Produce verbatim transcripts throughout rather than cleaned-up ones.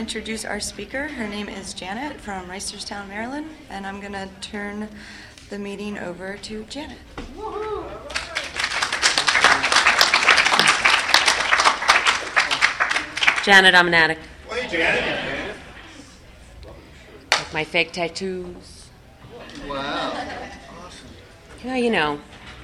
Introduce our speaker. Her name is Janet from Reisterstown, Maryland, and I'm going to turn the meeting over to Janet. Woo-hoo. Janet, I'm an addict. Hey, Janet. With my fake tattoos. Wow. Awesome. Yeah, you know.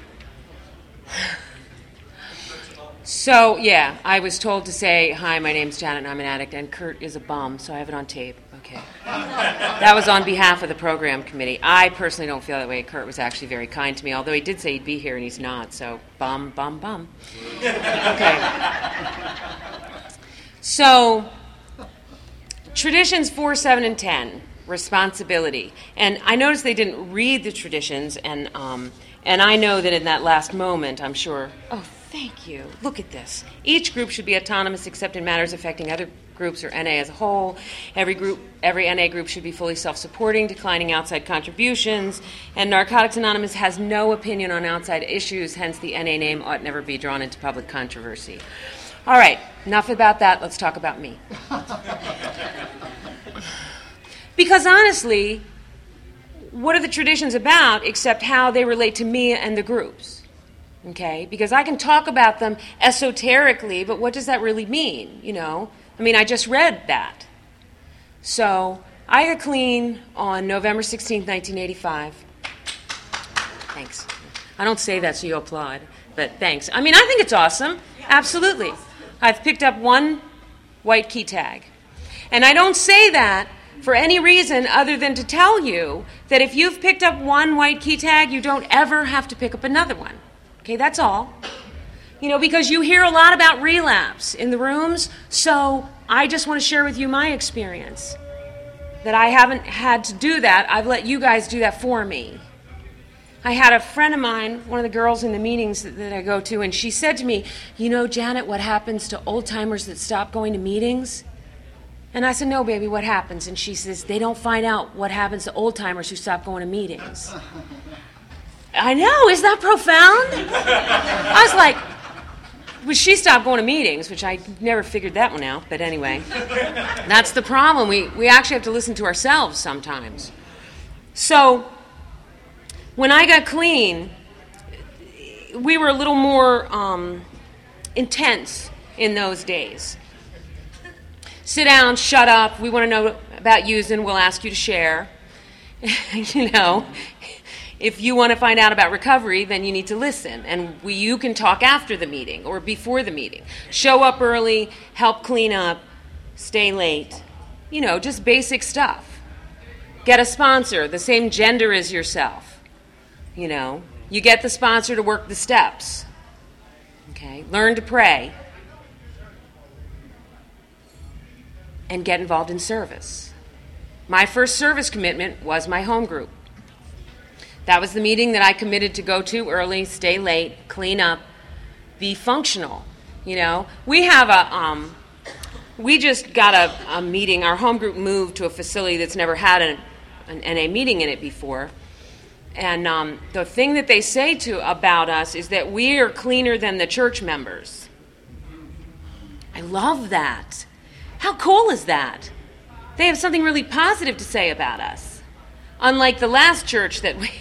So, yeah, I was told to say, hi, my name's Janet and I'm an addict, and Kurt is a bum, so I have it on tape. Okay. That was on behalf of the program committee. I personally don't feel that way. Kurt was actually very kind to me, although he did say he'd be here and he's not, so bum, bum, bum. Okay. So, traditions four, seven, and ten, responsibility. And I noticed they didn't read the traditions, and um, and I know that in that last moment, I'm sure, oh, thank you. Look at this. Each group should be autonomous except in matters affecting other groups or N A as a whole. Every group, every N A group should be fully self-supporting, declining outside contributions. And Narcotics Anonymous has no opinion on outside issues, hence the N A name ought never be drawn into public controversy. All right, enough about that. Let's talk about me. Because honestly, what are the traditions about except how they relate to me and the groups? Okay, because I can talk about them esoterically, but what does that really mean, you know? I mean, I just read that. So, I got clean on November sixteenth, nineteen eighty-five. Thanks. I don't say that so you applaud, but thanks. I mean, I think it's awesome. Absolutely. I've picked up one white key tag. And I don't say that for any reason other than to tell you that if you've picked up one white key tag, you don't ever have to pick up another one. Okay, that's all. You know, because you hear a lot about relapse in the rooms, so I just want to share with you my experience. That I haven't had to do that. I've let you guys do that for me. I had a friend of mine, one of the girls in the meetings that, that I go to, and she said to me, you know, Janet, what happens to old-timers that stop going to meetings? And I said, no, baby, what happens? And she says, they don't find out what happens to old-timers who stop going to meetings. I know, is that profound? I was like, well, she stopped going to meetings, which I never figured that one out, but anyway. That's the problem. We, we actually have to listen to ourselves sometimes. So, when I got clean, we were a little more um, intense in those days. Sit down, shut up, we want to know about using, we'll ask you to share. You know, if you want to find out about recovery, then you need to listen. And we, you can talk after the meeting or before the meeting. Show up early, help clean up, stay late. You know, just basic stuff. Get a sponsor, the same gender as yourself. You know, you get the sponsor to work the steps. Okay, learn to pray. And get involved in service. My first service commitment was my home group. That was the meeting that I committed to go to early, stay late, clean up, be functional. You know, we have a, um, we just got a, a meeting. Our home group moved to a facility that's never had an, an N A meeting in it before. And um, the thing that they say to about us is that we are cleaner than the church members. I love that. How cool is that? They have something really positive to say about us. Unlike the last church that we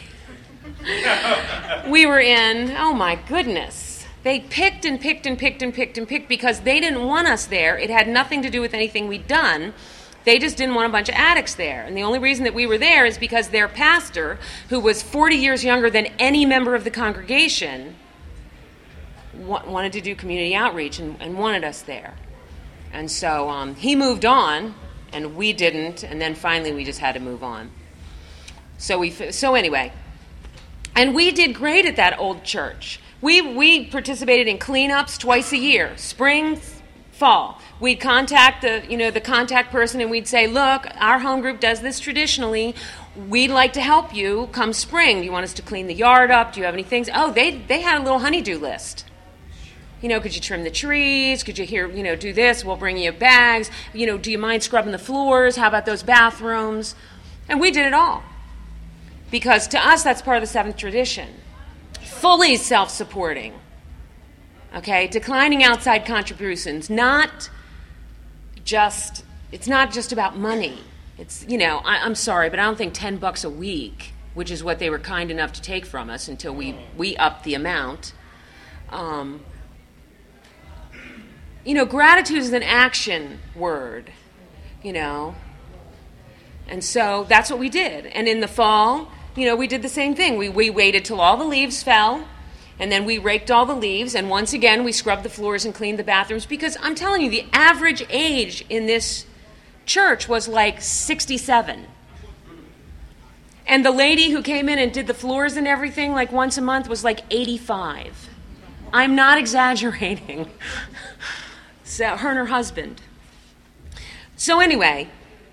we were in, oh my goodness. They picked and picked and picked and picked and picked because they didn't want us there. It had nothing to do with anything we'd done. They just didn't want a bunch of addicts there. And the only reason that we were there is because their pastor, who was forty years younger than any member of the congregation, wa- wanted to do community outreach and, and wanted us there. And so um, he moved on, and we didn't, and then finally we just had to move on. So we, so anyway, and we did great at that old church. We we participated in cleanups twice a year, spring, fall. We'd contact the you know the contact person, and we'd say, look, our home group does this traditionally. We'd like to help you come spring. Do you want us to clean the yard up? Do you have any things? Oh, they they had a little honey-do list. You know, could you trim the trees? Could you here, you know, do this? We'll bring you bags. You know, do you mind scrubbing the floors? How about those bathrooms? And we did it all. Because to us, that's part of the seventh tradition. Fully self-supporting. Okay? Declining outside contributions. Not just it's not just about money. It's, you know, I, I'm sorry, but I don't think ten bucks a week, which is what they were kind enough to take from us until we, we upped the amount. Um, you know, gratitude is an action word, you know. And so that's what we did. And in the fall, you know, we did the same thing. We, we waited till all the leaves fell, and then we raked all the leaves, and once again we scrubbed the floors and cleaned the bathrooms, because I'm telling you, the average age in this church was like sixty-seven. And the lady who came in and did the floors and everything like once a month was like eighty-five. I'm not exaggerating. So her and her husband. So anyway,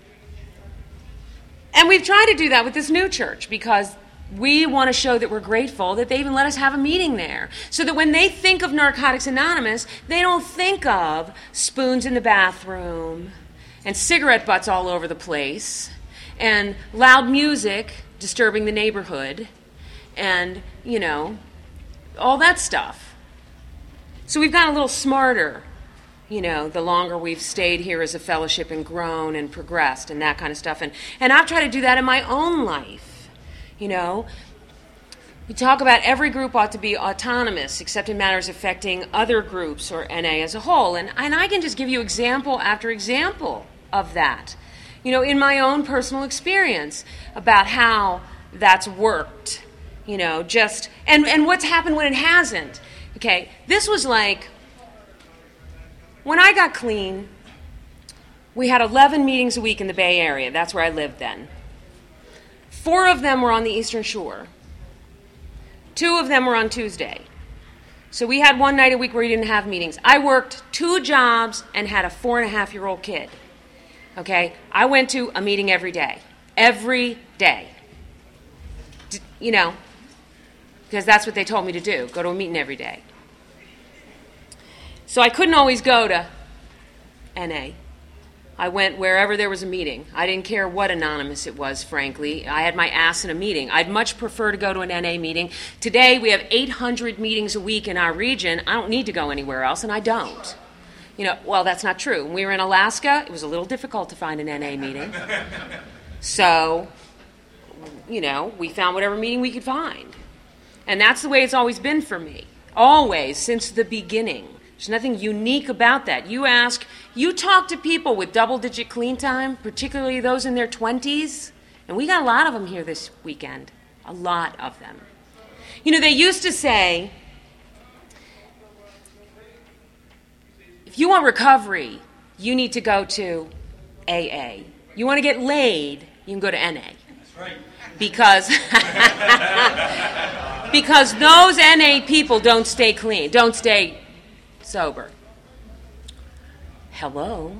and we've tried to do that with this new church because we want to show that we're grateful that they even let us have a meeting there. So that when they think of Narcotics Anonymous, they don't think of spoons in the bathroom and cigarette butts all over the place and loud music disturbing the neighborhood and, you know, all that stuff. So we've gotten a little smarter, you know, the longer we've stayed here as a fellowship and grown and progressed and that kind of stuff. And, and I've tried to do that in my own life, you know. We talk about every group ought to be autonomous except in matters affecting other groups or N A as a whole. And, and I can just give you example after example of that, you know, in my own personal experience about how that's worked, you know, just, and, and what's happened when it hasn't. Okay, this was like, when I got clean, we had eleven meetings a week in the Bay Area. That's where I lived then. Four of them were on the Eastern Shore. Two of them were on Tuesday. So we had one night a week where we didn't have meetings. I worked two jobs and had a four and a half year old kid. Okay, I went to a meeting every day. Every day. D- you know, because that's what they told me to do, go to a meeting every day. So I couldn't always go to N A. I went wherever there was a meeting. I didn't care what anonymous it was, frankly. I had my ass in a meeting. I'd much prefer to go to an N A meeting. Today we have eight hundred meetings a week in our region. I don't need to go anywhere else, and I don't. You know, well, that's not true. When we were in Alaska, it was a little difficult to find an N A meeting. So, you know, we found whatever meeting we could find. And that's the way it's always been for me. Always, since the beginning. There's nothing unique about that. You ask, you talk to people with double-digit clean time, particularly those in their twenties, and we got a lot of them here this weekend. A lot of them. You know, they used to say, if you want recovery, you need to go to A A. You want to get laid, you can go to N A. That's right. Because, because those N A people don't stay clean, don't stay sober. Hello?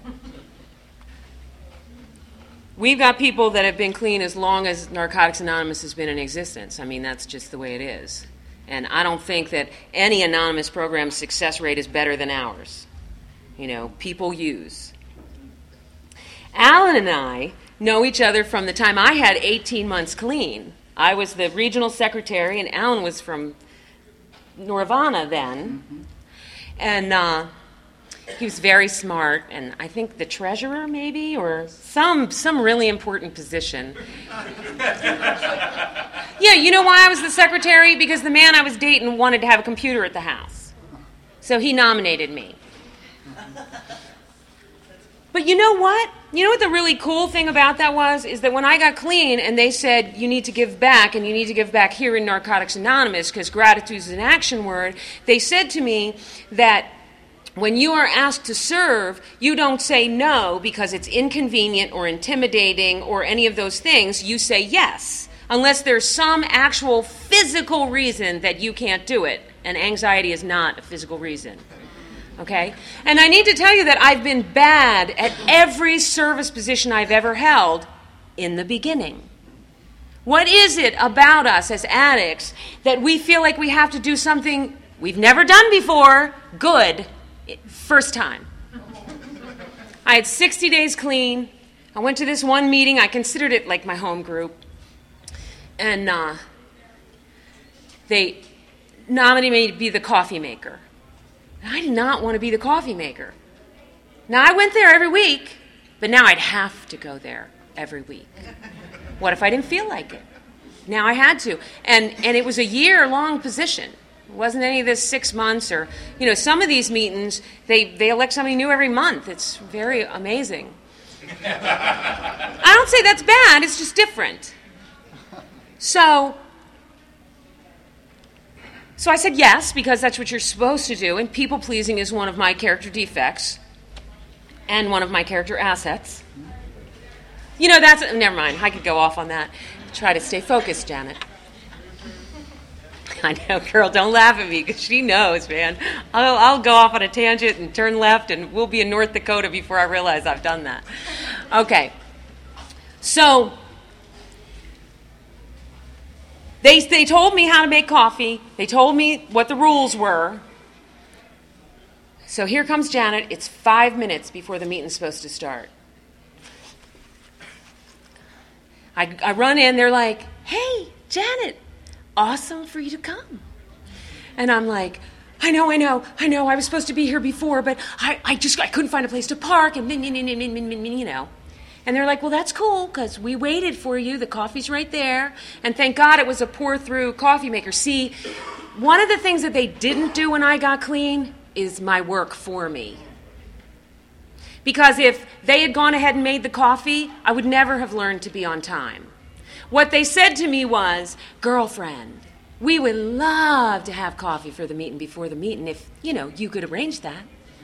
We've got people that have been clean as long as Narcotics Anonymous has been in existence. I mean, that's just the way it is. And I don't think that any anonymous program's success rate is better than ours. You know, people use. Alan and I know each other from the time I had eighteen months clean. I was the regional secretary, and Alan was from Norvana then. Mm-hmm. And uh, he was very smart, and I think the treasurer maybe, or some some really important position. Yeah, you know why I was the secretary? Because the man I was dating wanted to have a computer at the house. So he nominated me. But you know what? You know what the really cool thing about that was? Is that when I got clean and they said, you need to give back, and you need to give back here in Narcotics Anonymous, because gratitude is an action word, they said to me that when you are asked to serve, you don't say no because it's inconvenient or intimidating or any of those things. You say yes, unless there's some actual physical reason that you can't do it. And anxiety is not a physical reason. Okay? And I need to tell you that I've been bad at every service position I've ever held in the beginning. What is it about us as addicts that we feel like we have to do something we've never done before, good, first time? I had sixty days clean. I went to this one meeting. I considered it like my home group. And uh, they nominated me to be the coffee maker. I did not want to be the coffee maker. Now, I went there every week, But now I'd have to go there every week. What if I didn't feel like it? Now I had to. And and it was a year-long position. It wasn't any of this six months or, you know, some of these meetings, they, they elect somebody new every month. It's very amazing. I don't say that's bad, it's just different. So, so I said yes, because that's what you're supposed to do, and people-pleasing is one of my character defects and one of my character assets. You know, that's, never mind, I could go off on that. Try to stay focused, Janet. I know, girl, don't laugh at me, because she knows, man. I'll, I'll go off on a tangent and turn left, and we'll be in North Dakota before I realize I've done that. Okay. So, they, they told me how to make coffee. They told me what the rules were. So here comes Janet. It's five minutes before the meeting's supposed to start. I, I run in. They're like, hey, Janet, awesome for you to come. And I'm like, I know, I know, I know, I was supposed to be here before, but I, I just, I couldn't find a place to park, and you know. And they're like, well, that's cool, because we waited for you, the coffee's right there, and thank God it was a pour-through coffee maker. See, one of the things that they didn't do when I got clean is my work for me. Because if they had gone ahead and made the coffee, I would never have learned to be on time. What they said to me was, girlfriend, we would love to have coffee for the meeting before the meeting if, you know, you could arrange that.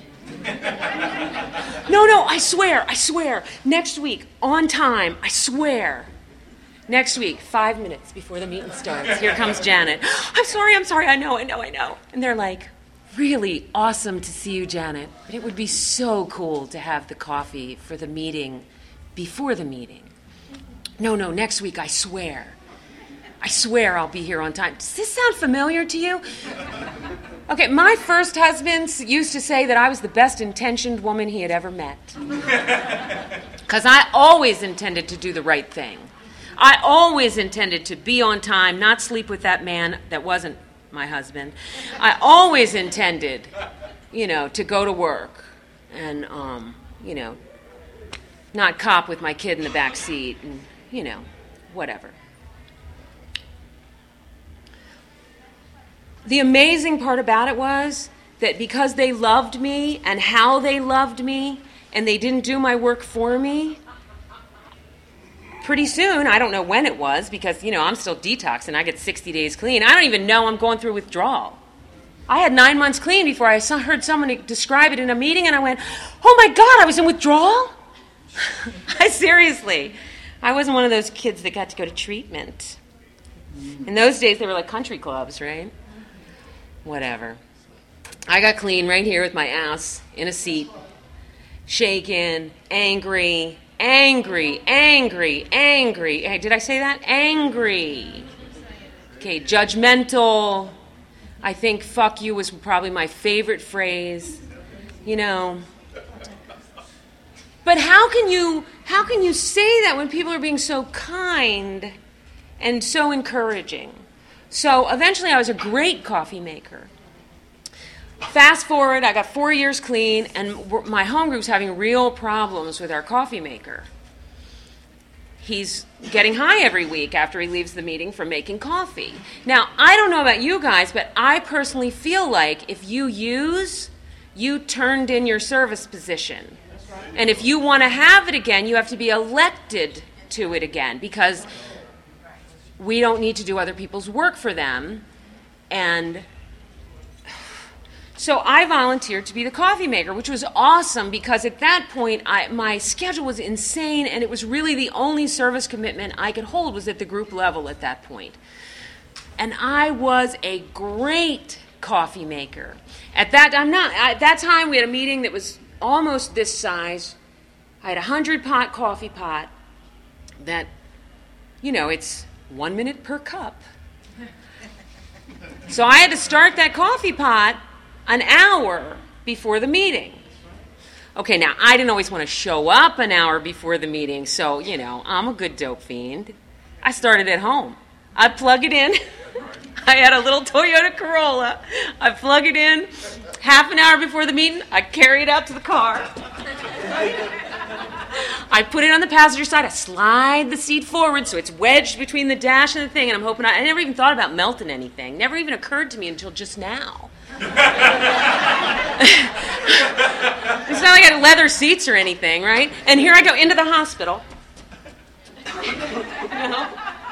no, no, I swear, I swear. Next week, on time, I swear. Next week, five minutes before the meeting starts, here comes Janet. I'm sorry, I'm sorry, I know, I know, I know. And they're like, really awesome to see you, Janet. But it would be so cool to have the coffee for the meeting before the meeting. No, no, next week, I swear. I swear I'll be here on time. Does this sound familiar to you? Okay, my first husband used to say that I was the best-intentioned woman he had ever met. Because I always intended to do the right thing. I always intended to be on time, not sleep with that man that wasn't my husband. I always intended, you know, to go to work and, um, you know, not cop with my kid in the back seat and, you know, whatever. The amazing part about it was that because they loved me and how they loved me and they didn't do my work for me, pretty soon, I don't know when it was because, you know, I'm still detoxing. I get sixty days clean. I don't even know I'm going through withdrawal. I had nine months clean before I saw, heard someone describe it in a meeting, and I went, oh, my God, I was in withdrawal? I seriously. I wasn't one of those kids that got to go to treatment. In those days, they were like country clubs, right? Whatever. I got clean right here with my ass in a seat, shaken, angry, angry, angry, angry. Hey, did I say that? Angry. Okay, judgmental. I think fuck you was probably my favorite phrase. You know. But how can you how can you say that when people are being so kind and so encouraging? So eventually I was a great coffee maker. Fast forward, I got four years clean, and my home group's having real problems with our coffee maker. He's getting high every week after he leaves the meeting from making coffee. Now, I don't know about you guys, but I personally feel like if you use, you turned in your service position. And if you want to have it again, you have to be elected to it again, because we don't need to do other people's work for them. And so I volunteered to be the coffee maker, which was awesome because at that point I, my schedule was insane, and it was really the only service commitment I could hold was at the group level at that point. And I was a great coffee maker. At that I'm not at that time we had a meeting that was almost this size. I had a hundred pot coffee pot that, you know, it's one minute per cup. So I had to start that coffee pot an hour before the meeting. Okay, now, I didn't always want to show up an hour before the meeting, so, you know, I'm a good dope fiend. I started at home. I'd plug it in. I had a little Toyota Corolla. I'd plug it in. Half an hour before the meeting, I'd carry it out to the car. I put it on the passenger side. I slide the seat forward so it's wedged between the dash and the thing, and I'm hoping I, I never even thought about melting anything. Never even occurred to me until just now. It's not like I had leather seats or anything, right? And here I go into the hospital. You know?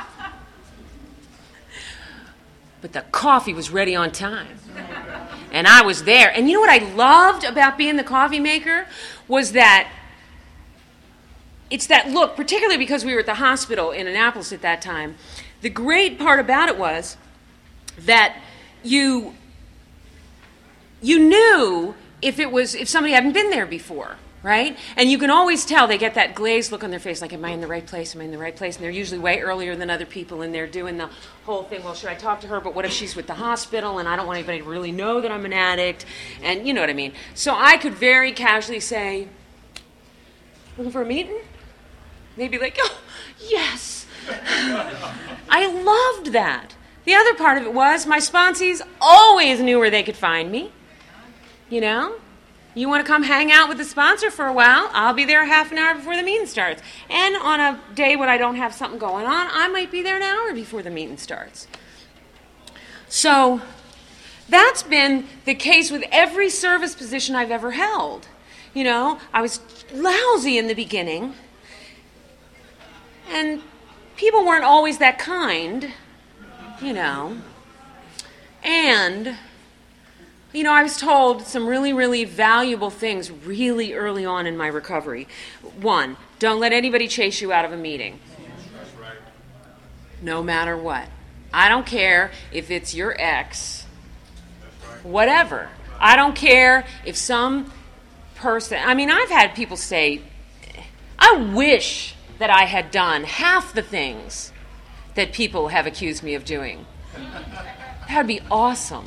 But the coffee was ready on time. And I was there. And you know what I loved about being the coffee maker was that it's that look, particularly because we were at the hospital in Annapolis at that time. The great part about it was that you you knew if it was if somebody hadn't been there before, right? And you can always tell they get that glazed look on their face, like, am I in the right place? Am I in the right place? And they're usually way earlier than other people, and they're doing the whole thing, well, should I talk to her? But what if she's with the hospital, and I don't want anybody to really know that I'm an addict? And you know what I mean. So I could very casually say, looking for a meeting? They'd be like, oh, yes. I loved that. The other part of it was my sponsees always knew where they could find me. You know? You want to come hang out with the sponsor for a while? I'll be there half an hour before the meeting starts. And on a day when I don't have something going on, I might be there an hour before the meeting starts. So that's been the case with every service position I've ever held. You know, I was lousy in the beginning, and people weren't always that kind, you know. And you know, I was told some really, really valuable things really early on in my recovery. One, don't let anybody chase you out of a meeting. That's right. No matter what. I don't care if it's your ex. That's right. Whatever. I don't care if some person... I mean, I've had people say, I wish that I had done half the things that people have accused me of doing. That would be awesome.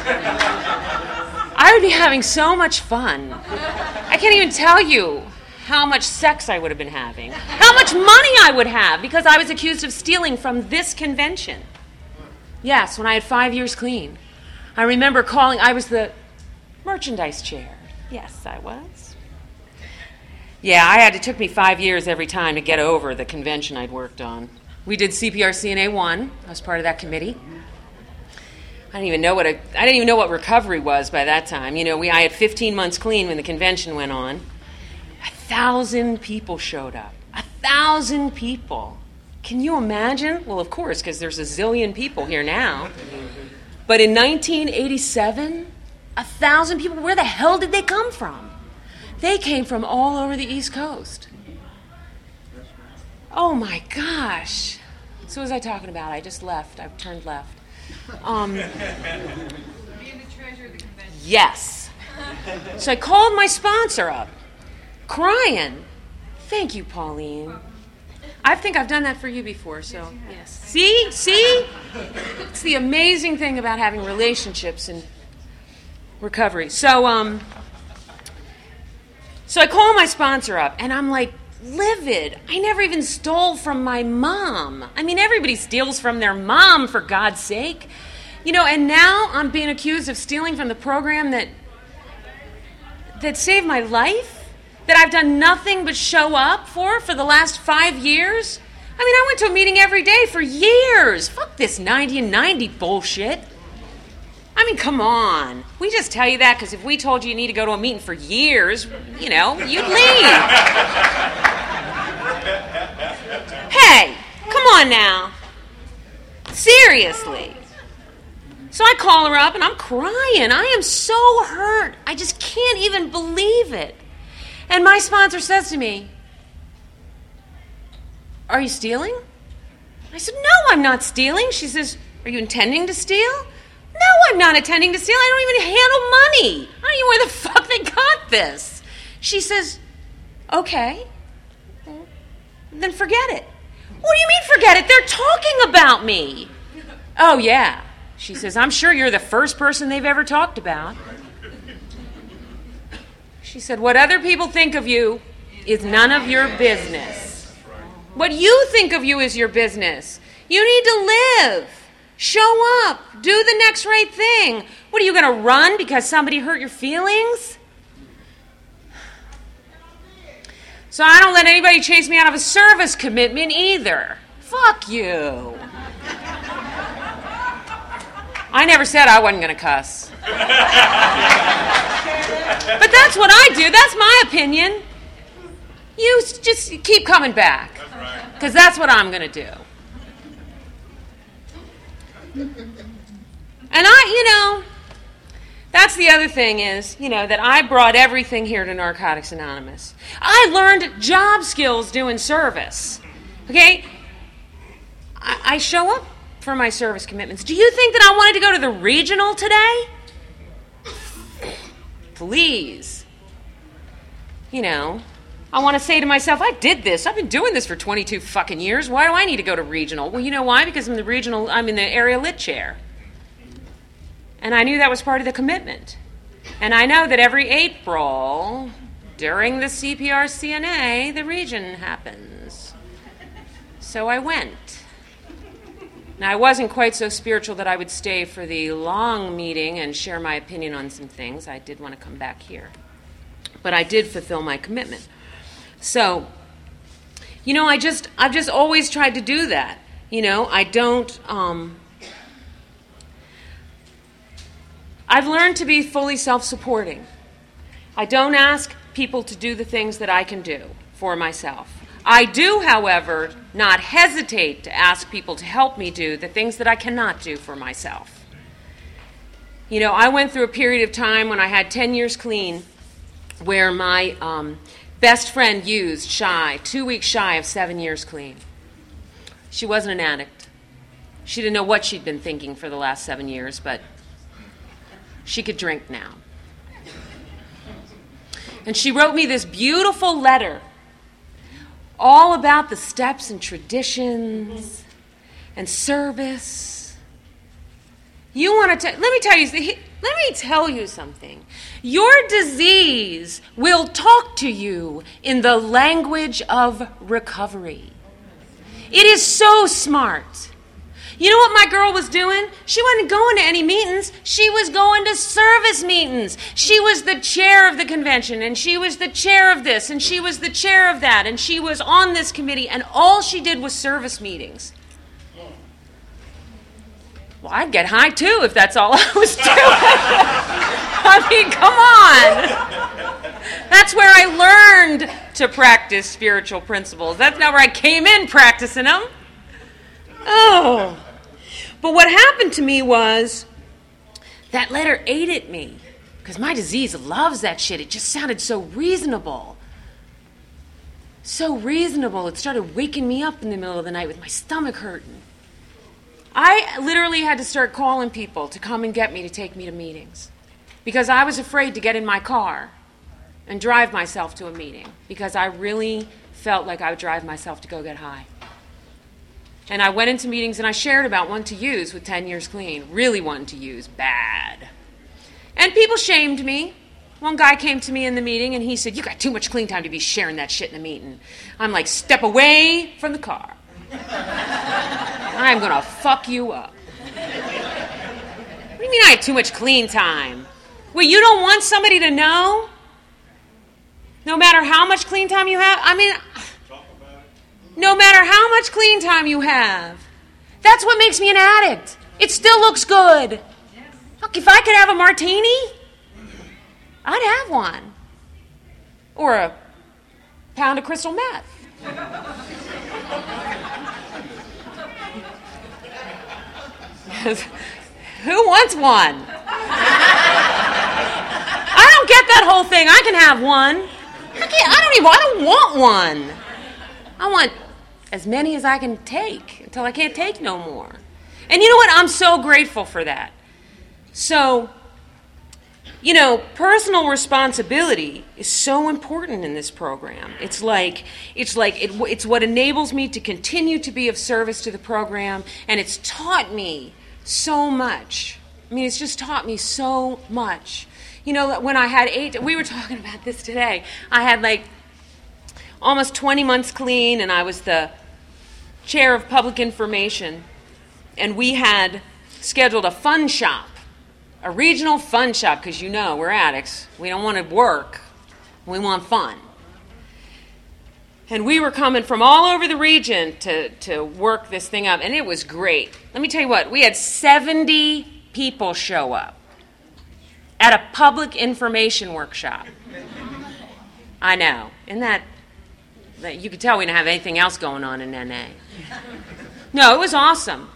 I would be having so much fun. I can't even tell you how much sex I would have been having, how much money I would have because I was accused of stealing from this convention. Yes, when I had five years clean. I remember calling, I was the merchandise chair. Yes, I was. Yeah, I had, it took me five years every time to get over the convention I'd worked on. We did C P R C N A one. I was part of that committee. I didn't even know what a, I didn't even know what recovery was by that time. You know, we I had fifteen months clean when the convention went on. A thousand people showed up. A thousand people. Can you imagine? Well, of course, because there's a zillion people here now. But in nineteen eighty-seven, a thousand people. Where the hell did they come from? They came from all over the East Coast. Oh my gosh! So what was I talking about? I just left. I turned left. Um, Being the treasurer of the convention. Yes. So I called my sponsor up, crying. Thank you, Pauline. I think I've done that for you before, so yes. See? See? It's the amazing thing about having relationships and recovery. So, um, so I call my sponsor up, and I'm like, livid. I never even stole from my mom. I mean, everybody steals from their mom, for God's sake. You know, and now I'm being accused of stealing from the program that that saved my life, that I've done nothing but show up for for the last five years. I mean, I went to a meeting every day for years. Fuck this ninety and ninety bullshit. I mean, come on. We just tell you that because if we told you you need to go to a meeting for years, you know, you'd leave. Hey, come on now. Seriously. So I call her up and I'm crying. I am so hurt. I just can't even believe it. And my sponsor says to me, "Are you stealing?" I said, "No, I'm not stealing." She says, "Are you intending to steal?" "No, I'm not intending to steal. I don't even handle money. I don't even know where the fuck they got this." She says, "Okay, then forget it." "What do you mean forget it? They're talking about me." "Oh, yeah." She says, "I'm sure you're the first person they've ever talked about." She said, "What other people think of you is none of your business. What you think of you is your business. You need to live. Show up. Do the next right thing. What, are you going to run because somebody hurt your feelings?" So I don't let anybody chase me out of a service commitment either. Fuck you. I never said I wasn't going to cuss. But that's what I do. That's my opinion. You just keep coming back. Because that's what I'm going to do. And I, you know, that's the other thing is, you know, that I brought everything here to Narcotics Anonymous. I learned job skills doing service. Okay? I, I show up for my service commitments. Do you think that I wanted to go to the regional today? Please. You know, I want to say to myself, I did this. I've been doing this for twenty-two fucking years. Why do I need to go to regional? Well, you know why? Because I'm the regional, I'm in the area lit chair. And I knew that was part of the commitment. And I know that every April, during the C P R C N A, the region happens. So I went. Now, I wasn't quite so spiritual that I would stay for the long meeting and share my opinion on some things. I did want to come back here. But I did fulfill my commitment. So, you know, I just, I've just always tried to do that. You know, I don't, um, I've learned to be fully self-supporting. I don't ask people to do the things that I can do for myself. I do, however, not hesitate to ask people to help me do the things that I cannot do for myself. You know, I went through a period of time when I had ten years clean where my um, best friend used shy, two weeks shy of seven years clean. She wasn't an addict. She didn't know what she'd been thinking for the last seven years, but she could drink now. And she wrote me this beautiful letter all about the steps and traditions and service. You want to let me tell you let me tell you something. Your disease will talk to you in the language of recovery. It is so smart. You know what my girl was doing? She wasn't going to any meetings. She was going to service meetings. She was the chair of the convention, and she was the chair of this, and she was the chair of that, and she was on this committee, and all she did was service meetings. Well, I'd get high, too, if that's all I was doing. I mean, come on. That's where I learned to practice spiritual principles. That's not where I came in practicing them. Oh. But what happened to me was that letter ate at me because my disease loves that shit. It just sounded so reasonable. So reasonable. It started waking me up in the middle of the night with my stomach hurting. I literally had to start calling people to come and get me to take me to meetings because I was afraid to get in my car and drive myself to a meeting because I really felt like I would drive myself to go get high. And I went into meetings and I shared about wanting to use with ten years clean, really wanting to use, bad. And people shamed me. One guy came to me in the meeting and he said, "You got too much clean time to be sharing that shit in a meeting." I'm like, "Step away from the car. I'm going to fuck you up." What do you mean I have too much clean time? Well, you don't want somebody to know? No matter how much clean time you have? I mean, no matter how much clean time you have. That's what makes me an addict. It still looks good. Look, if I could have a martini, I'd have one. Or a pound of crystal meth. Who wants one? I don't get that whole thing. I can have one. I can't, I don't even, I don't want one. I want as many as I can take until I can't take no more. And you know what? I'm so grateful for that. So, you know, personal responsibility is so important in this program. It's like it's like it, it's what enables me to continue to be of service to the program, and it's taught me so much. I mean, it's just taught me so much. You know, when I had eight, we were talking about this today. I had like almost twenty months clean, and I was the chair of public information, and we had scheduled a fun shop, a regional fun shop, because you know, we're addicts. We don't want to work. We want fun. And we were coming from all over the region to, to work this thing up, and it was great. Let me tell you what, we had seventy people show up at a public information workshop. I know. Isn't that, that you could tell we didn't have anything else going on in N A. No, it was awesome.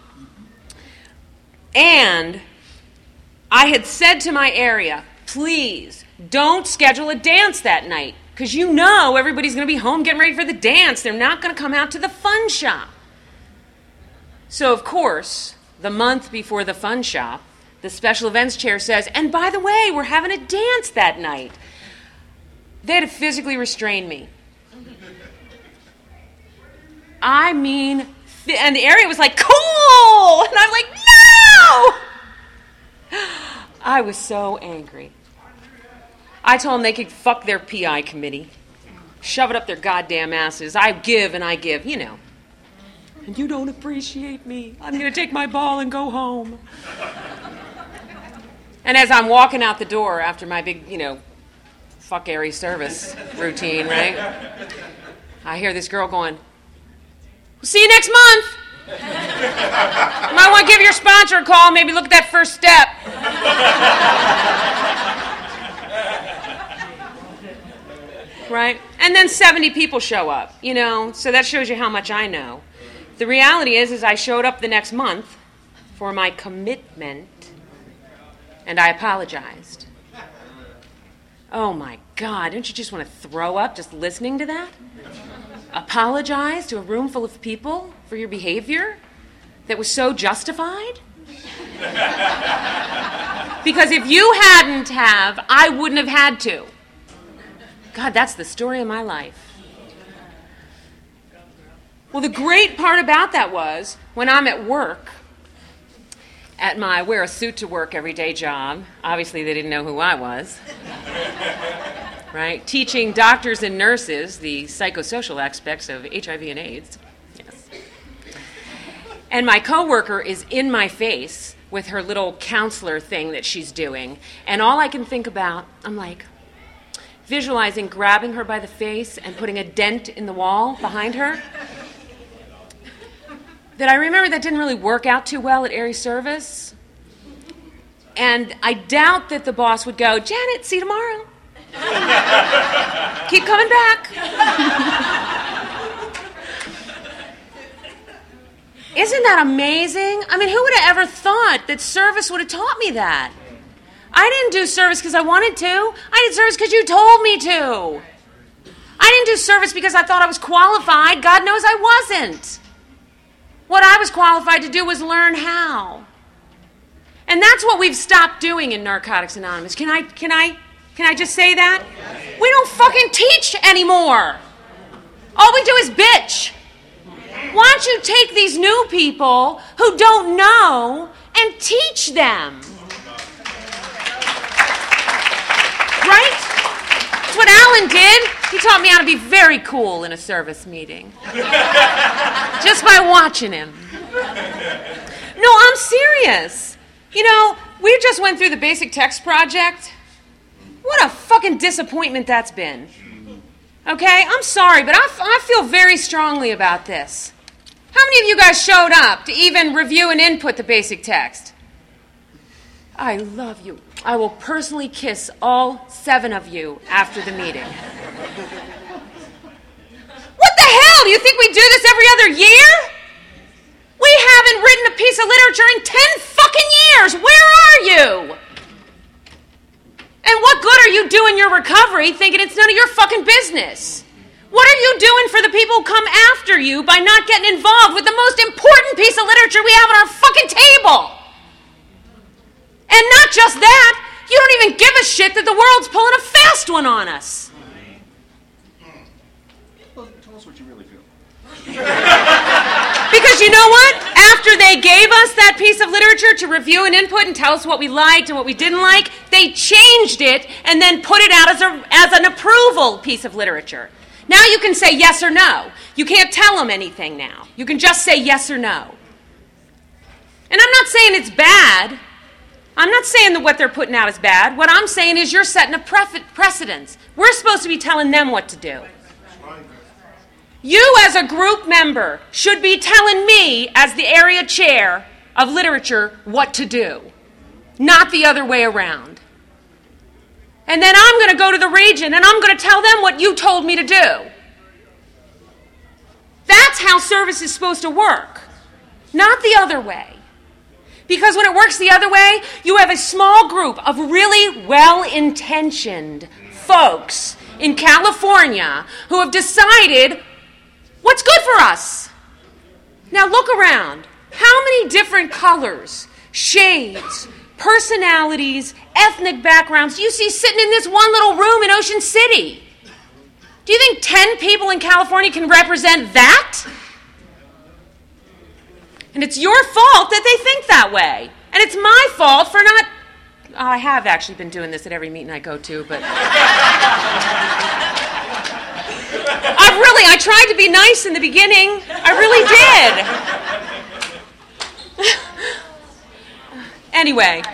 And I had said to my area, please don't schedule a dance that night, because you know everybody's going to be home getting ready for the dance. They're not going to come out to the fun shop. So, of course, the month before the fun shop, the special events chair says, and by the way, we're having a dance that night. They had to physically restrain me. I mean, th- and the area was like, cool! And I'm like, no! I was so angry. I told them they could fuck their P I committee. Shove it up their goddamn asses. I give and I give, you know. And you don't appreciate me. I'm going to take my ball and go home. And as I'm walking out the door after my big, you know, fuck Airy service routine, right? I hear this girl going, see you next month. You might want to give your sponsor a call, maybe look at that first step. Right? And then seventy people show up, you know, so that shows you how much I know. The reality is, is I showed up the next month for my commitment, and I apologized. Oh my God, don't you just want to throw up just listening to that? Apologize to a room full of people for your behavior that was so justified? Because if you hadn't have, I wouldn't have had to. God, that's the story of my life. Well, the great part about that was, when I'm at work, at my wear a suit to work every day job, obviously they didn't know who I was, right? Teaching doctors and nurses the psychosocial aspects of H I V and AIDS. Yes. And my coworker is in my face with her little counselor thing that she's doing, and all I can think about, I'm like, visualizing grabbing her by the face and putting a dent in the wall behind her. That I remember that didn't really work out too well at Airy Service. And I doubt that the boss would go, Janet, see you tomorrow. Keep coming back. Isn't that amazing? I mean, who would have ever thought that service would have taught me that? I didn't do service because I wanted to. I did service because you told me to. I didn't do service because I thought I was qualified. God knows I wasn't. What I was qualified to do was learn how. And that's what we've stopped doing in Narcotics Anonymous. Can I, can I, can I just say that? We don't fucking teach anymore. All we do is bitch. Why don't you take these new people who don't know and teach them? Right? That's what Alan did. He taught me how to be very cool in a service meeting. Just by watching him. No, I'm serious. You know, we just went through the Basic Text Project. What a fucking disappointment that's been. Okay? I'm sorry, but I, f- I feel very strongly about this. How many of you guys showed up to even review and input the Basic Text? I love you. I will personally kiss all seven of you after the meeting. What the hell? Do you think we do this every other year? We haven't written a piece of literature in ten fucking years. Where are you? And what good are you doing your recovery thinking it's none of your fucking business? What are you doing for the people who come after you by not getting involved with the most important piece of literature we have on our fucking table? And not just that, you don't even give a shit that the world's pulling a fast one on us. Well, tell us what you really feel. Because you know what? After they gave us that piece of literature to review and input and tell us what we liked and what we didn't like, they changed it and then put it out as a as an approval piece of literature. Now you can say yes or no. You can't tell them anything now. You can just say yes or no. And I'm not saying it's bad. I'm not saying that what they're putting out is bad. What I'm saying is you're setting a pre- precedence. We're supposed to be telling them what to do. You as a group member should be telling me as the area chair of literature what to do, not the other way around. And then I'm going to go to the region and I'm going to tell them what you told me to do. That's how service is supposed to work, not the other way. Because when it works the other way, you have a small group of really well-intentioned folks in California who have decided what's good for us. Now look around. How many different colors, shades, personalities, ethnic backgrounds do you see sitting in this one little room in Ocean City? Do you think ten people in California can represent that? And it's your fault that they think that way. And it's my fault for not... Oh, I have actually been doing this at every meeting I go to, but... I really, I tried to be nice in the beginning. I really did. Anyway,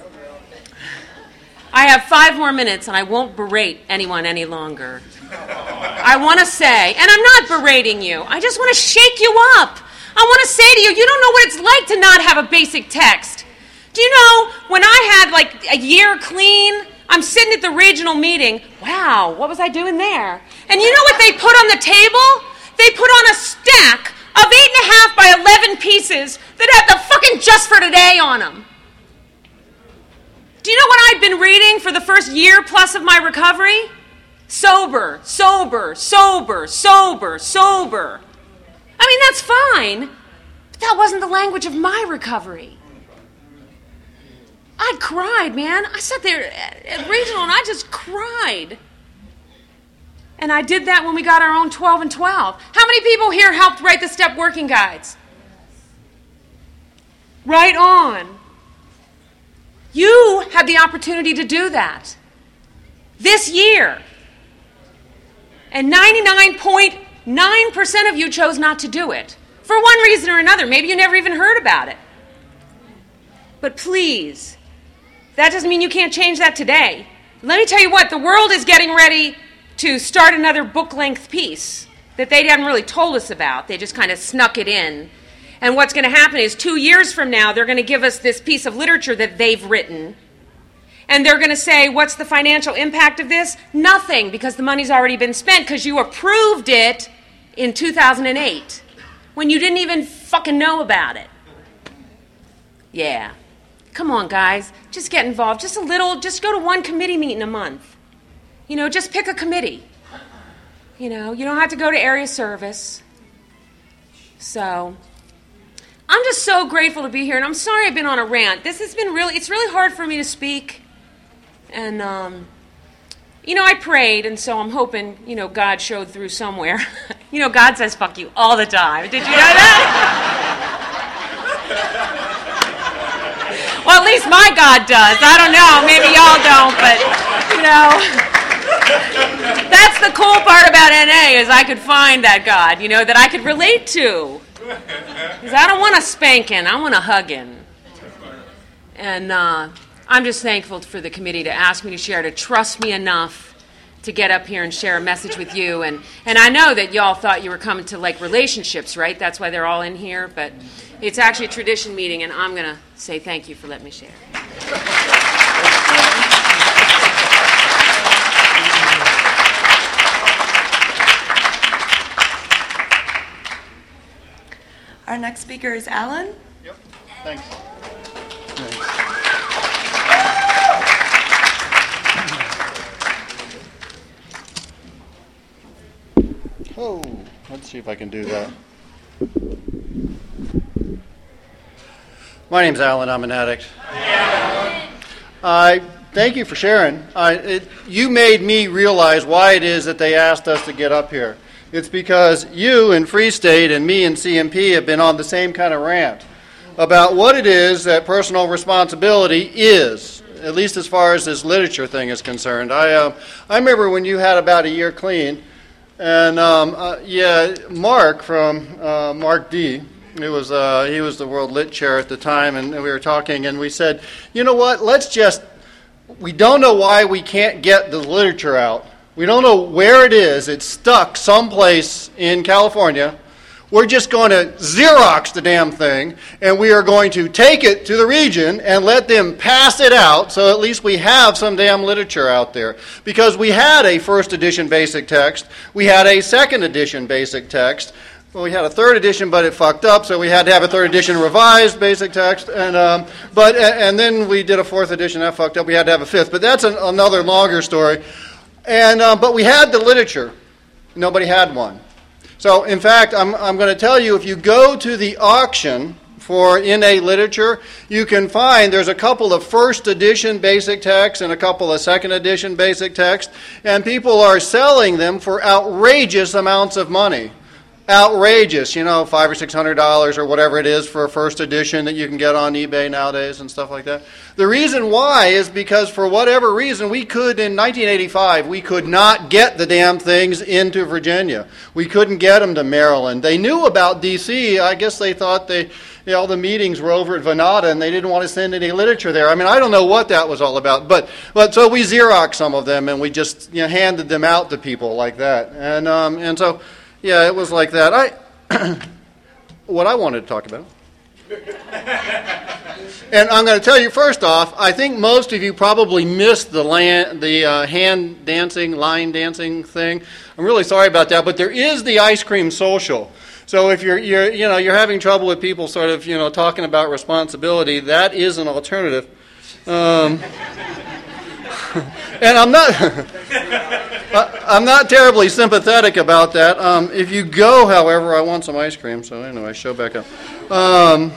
I have five more minutes and I won't berate anyone any longer. I want to say, and I'm not berating you, I just want to shake you up. I want to say to you, you don't know what it's like to not have a basic text. Do you know, when I had like a year clean, I'm sitting at the regional meeting, wow, what was I doing there? And you know what they put on the table? They put on a stack of eight and a half by eleven pieces that had the fucking Just for Today on them. Do you know what I'd been reading for the first year plus of my recovery? Sober, sober, sober, sober, sober. I mean, that's fine, but that wasn't the language of my recovery. I'd cried, man. I sat there at, at regional and I just cried. And I did that when we got our own twelve and twelve. How many people here helped write the STEP working guides? Right on. You had the opportunity to do that this year. And ninety-nine point nine percent of you chose not to do it. For one reason or another. Maybe you never even heard about it. But please, that doesn't mean you can't change that today. Let me tell you what, the world is getting ready to start another book-length piece that they hadn't really told us about. They just kind of snuck it in. And what's going to happen is two years from now, they're going to give us this piece of literature that they've written. And they're going to say, what's the financial impact of this? Nothing, because the money's already been spent, because you approved it in two thousand eight, when you didn't even fucking know about it. Yeah. Come on, guys. Just get involved. Just a little, just go to one committee meeting a month. You know, just pick a committee. You know, you don't have to go to area service. So, I'm just so grateful to be here, and I'm sorry I've been on a rant. This has been really, it's really hard for me to speak. And, um, you know, I prayed, and so I'm hoping, you know, God showed through somewhere. You know, God says fuck you all the time. Did you know that? Well, at least my God does. I don't know. Maybe y'all don't, but, you know. That's the cool part about N A, is I could find that God, you know, that I could relate to. Because I don't want a spanking. I want a hugging. And uh, I'm just thankful for the committee to ask me to share, to trust me enough to get up here and share a message with you. And, and I know that y'all thought you were coming to, like, relationships, right? That's why they're all in here. But it's actually a tradition meeting, and I'm going to say thank you for letting me share. Our next speaker is Alan. Yep, thanks. Oh, let's see if I can do that. My name's Alan. I'm an addict. I thank you for sharing. I, it, you made me realize why it is that they asked us to get up here. It's because you in Free State and me in C M P have been on the same kind of rant about what it is that personal responsibility is, at least as far as this literature thing is concerned. I uh, I remember when you had about a year clean, and um, uh, yeah, Mark from uh, Mark D. It was uh, he was the World Lit Chair at the time, and we were talking, and we said, you know what? Let's just we don't know why we can't get the literature out. We don't know where it is. It's stuck someplace in California. We're just going to Xerox the damn thing, and we are going to take it to the region and let them pass it out so at least we have some damn literature out there. Because we had a first edition basic text. We had a second edition basic text. Well, we had a third edition, but it fucked up, so we had to have a third edition revised basic text. And um, but and then we did a fourth edition that fucked up. We had to have a fifth, but that's an, another longer story. And uh, but we had the literature. Nobody had one. So, in fact, I'm, I'm going to tell you, if you go to the auction for N A literature, you can find there's a couple of first edition basic texts and a couple of second edition basic texts, and people are selling them for outrageous amounts of money. Outrageous, you know, five or six hundred dollars or whatever it is for a first edition that you can get on eBay nowadays and stuff like that. The reason why is because for whatever reason we could in nineteen eighty-five we could not get the damn things into Virginia. We couldn't get them to Maryland. They knew about D C. I guess they thought they, you know, all the meetings were over at Venata and they didn't want to send any literature there. I mean, I don't know what that was all about, but but so we Xeroxed some of them and we just, you know, handed them out to people like that, and um, and so. Yeah, it was like that. I, what I wanted to talk about. And I'm going to tell you first off, I think most of you probably missed the land, the uh, hand dancing, line dancing thing. I'm really sorry about that, but there is the ice cream social. So if you're, you're, you know, you're having trouble with people sort of, you know, talking about responsibility, that is an alternative. Um, and I'm not. I'm not terribly sympathetic about that. Um, if you go, however, I want some ice cream, so anyway, show back up. Um,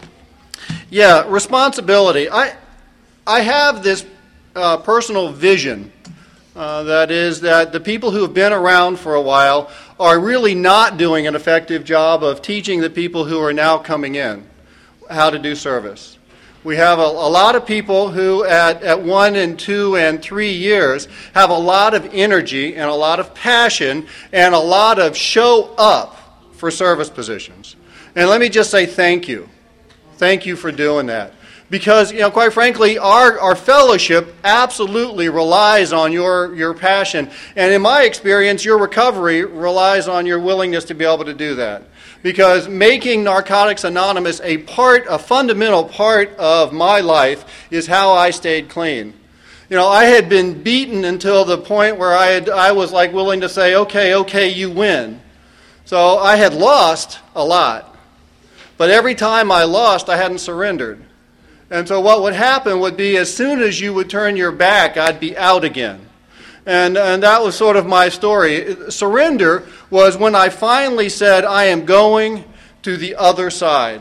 yeah, responsibility. I I have this uh, personal vision, uh, that is that the people who have been around for a while are really not doing an effective job of teaching the people who are now coming in how to do service. We have a, a lot of people who at, at one and two and three years have a lot of energy and a lot of passion and a lot of show up for service positions. And let me just say thank you. Thank you for doing that. Because, you know, quite frankly, our, our fellowship absolutely relies on your, your passion. And in my experience, your recovery relies on your willingness to be able to do that. Because making Narcotics Anonymous a part, a fundamental part of my life is how I stayed clean. You know, I had been beaten until the point where I had, I was like willing to say, okay, okay, you win. So I had lost a lot. But every time I lost, I hadn't surrendered. And so what would happen would be as soon as you would turn your back, I'd be out again. And, and that was sort of my story. Surrender was when I finally said, I am going to the other side.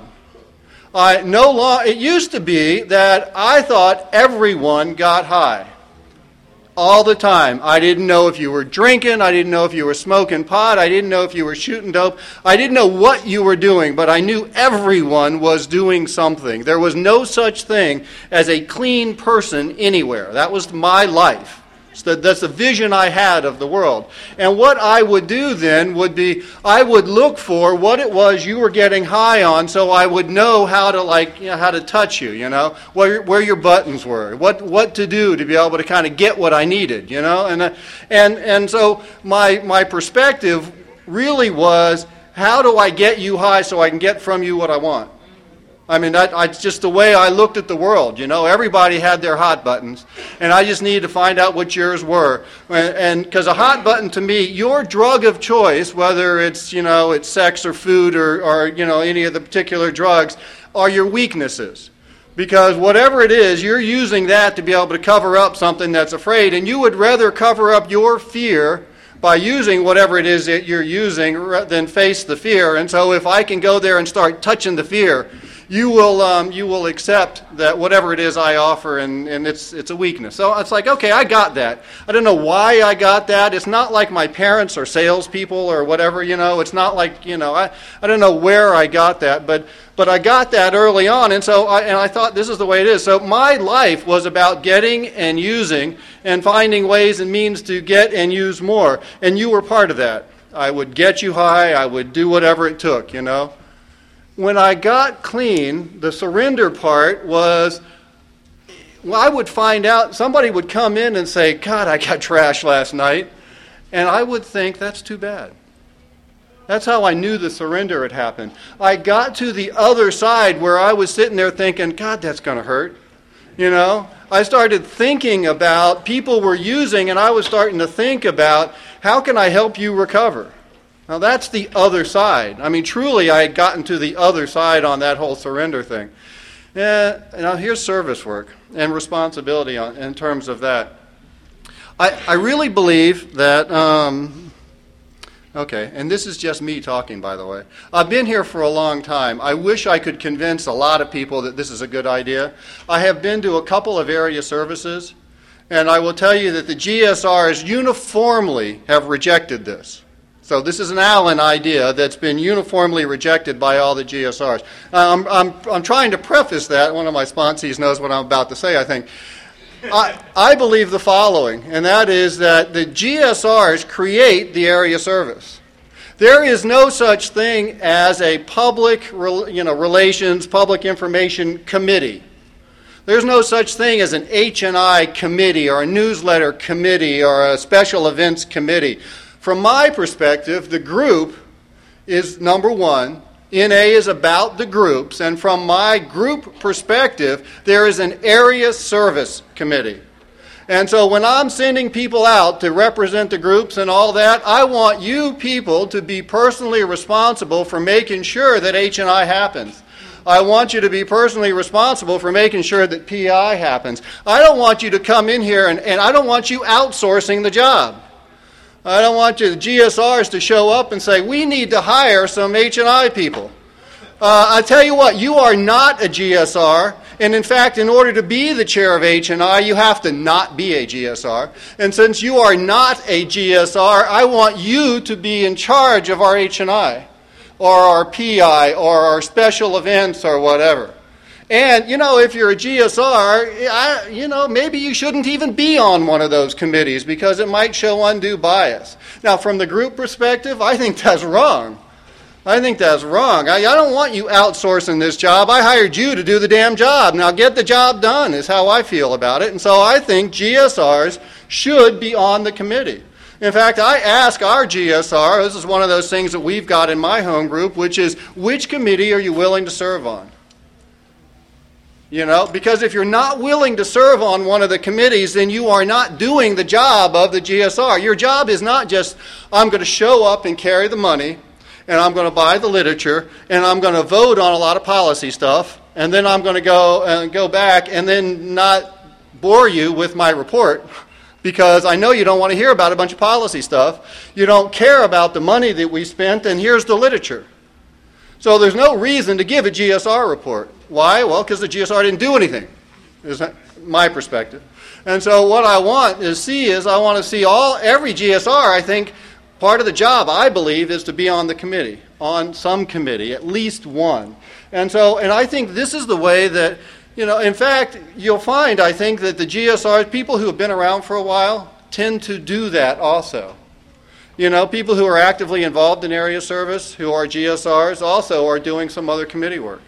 I no long, it used to be that I thought everyone got high all the time. I didn't know if you were drinking. I didn't know if you were smoking pot. I didn't know if you were shooting dope. I didn't know what you were doing, but I knew everyone was doing something. There was no such thing as a clean person anywhere. That was my life. So that's the vision I had of the world. And what I would do then would be, I would look for what it was you were getting high on, so I would know how to like, you know, how to touch you, you know, where where your buttons were, what what to do to be able to kind of get what I needed, you know, and uh, and and so my my perspective really was, how do I get you high so I can get from you what I want? I mean, that, that's just the way I looked at the world, you know. Everybody had their hot buttons, and I just needed to find out what yours were. And because a hot button to me, your drug of choice, whether it's, you know, it's sex or food or, or, you know, any of the particular drugs, are your weaknesses. Because whatever it is, you're using that to be able to cover up something that's afraid, and you would rather cover up your fear by using whatever it is that you're using than face the fear. And so if I can go there and start touching the fear, you will um, you will accept that whatever it is I offer, and, and it's it's a weakness. So it's like, okay, I got that. I don't know why I got that. It's not like my parents or salespeople or whatever, you know. It's not like, you know, I, I don't know where I got that, but but I got that early on, and so I, and I thought this is the way it is. So my life was about getting and using and finding ways and means to get and use more, and you were part of that. I would get you high. I would do whatever it took, you know. When I got clean, the surrender part was, well, I would find out, somebody would come in and say, God, I got trashed last night. And I would think that's too bad. That's how I knew the surrender had happened. I got to the other side where I was sitting there thinking, God, that's going to hurt. You know, I started thinking about people were using, and I was starting to think about, how can I help you recover? Now, that's the other side. I mean, truly, I had gotten to the other side on that whole surrender thing. Yeah, now, here's service work and responsibility on, in terms of that. I, I really believe that... Um, Okay, and this is just me talking, by the way. I've been here for a long time. I wish I could convince a lot of people that this is a good idea. I have been to a couple of area services, and I will tell you that the G S Rs uniformly have rejected this. So this is an Allen idea that's been uniformly rejected by all the G S Rs. I'm, I'm, I'm trying to preface that. One of my sponsees knows what I'm about to say, I think. I, I believe the following, and that is that the G S Rs create the area service. There is no such thing as a public you know, relations, public information committee. There's no such thing as an H and I committee or a newsletter committee or a special events committee. From my perspective, the group is number one. N A is about the groups, and from my group perspective, there is an area service committee. And so when I'm sending people out to represent the groups and all that, I want you people to be personally responsible for making sure that H and I happens. I want you to be personally responsible for making sure that P I happens. I don't want you to come in here, and, and I don't want you outsourcing the job. I don't want you, the G S Rs to show up and say, we need to hire some H and I people. Uh, I tell you what, you are not a G S R. And in fact, in order to be the chair of H and I, you have to not be a G S R. And since you are not a G S R, I want you to be in charge of our H and I, or our P I, or our special events, or whatever. And, you know, if you're a G S R, I, you know, maybe you shouldn't even be on one of those committees because it might show undue bias. Now, from the group perspective, I think that's wrong. I think that's wrong. I, I don't want you outsourcing this job. I hired you to do the damn job. Now, get the job done is how I feel about it. And so I think G S Rs should be on the committee. In fact, I ask our G S R, this is one of those things that we've got in my home group, which is, which committee are you willing to serve on? You know, because if you're not willing to serve on one of the committees, then you are not doing the job of the G S R. Your job is not just, I'm going to show up and carry the money, and I'm going to buy the literature, and I'm going to vote on a lot of policy stuff, and then I'm going to go and go back and then not bore you with my report, because I know you don't want to hear about a bunch of policy stuff. You don't care about the money that we spent, and here's the literature. So there's no reason to give a G S R report. Why? Well, because the G S R didn't do anything, is my perspective. And so what I want to see is I want to see all every G S R, I think, part of the job, I believe, is to be on the committee, on some committee, at least one. And so, and I think this is the way that, you know, in fact, you'll find, I think, that the G S Rs, people who have been around for a while, tend to do that also. You know, people who are actively involved in area service, who are G S Rs, also are doing some other committee work.